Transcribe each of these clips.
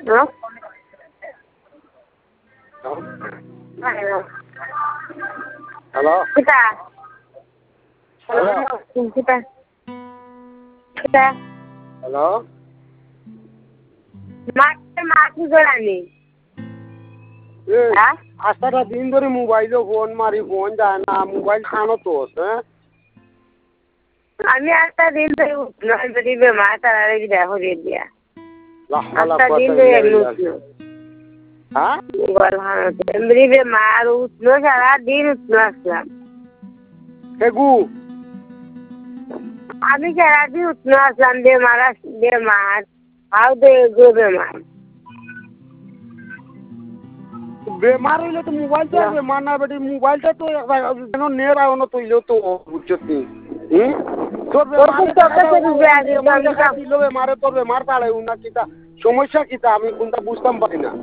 No? Hello? Kita. Hello? Kita. Kita. Hello? মাটি গড়ানি হ্যাঁ আজটা দিন ধরে মোবাইলে ফোন মারি ফোন যায় না মোবাইল খানো তো হ্যাঁ আমি একটা দিন ধরে উঠলাম যদি বেমার তারা দেখো দিয়ে দিয়া একটা দিন ধরে এমনি উঠলো হ্যাঁ এমনি বেমার উঠলো সারা দিন উঠলো আসলাম সেগু আমি সারা দিন উঠলো আসলাম বেমার আও গো বেমার বেমার হইলে তো মোবাইল তো বেমার না বেটি মোবাইলটা তো যেন নেট আনো তৈলেও তো বুঝছো তুই তোর বেমারে তোর বেমার পাড়ে না কিতা সমস্যা কিতা আমি কোনটা বুঝতাম পারি না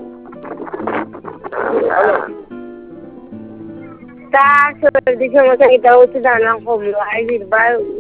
তা সর্দি সমস্যা কিতা হচ্ছে জানা কমলো আর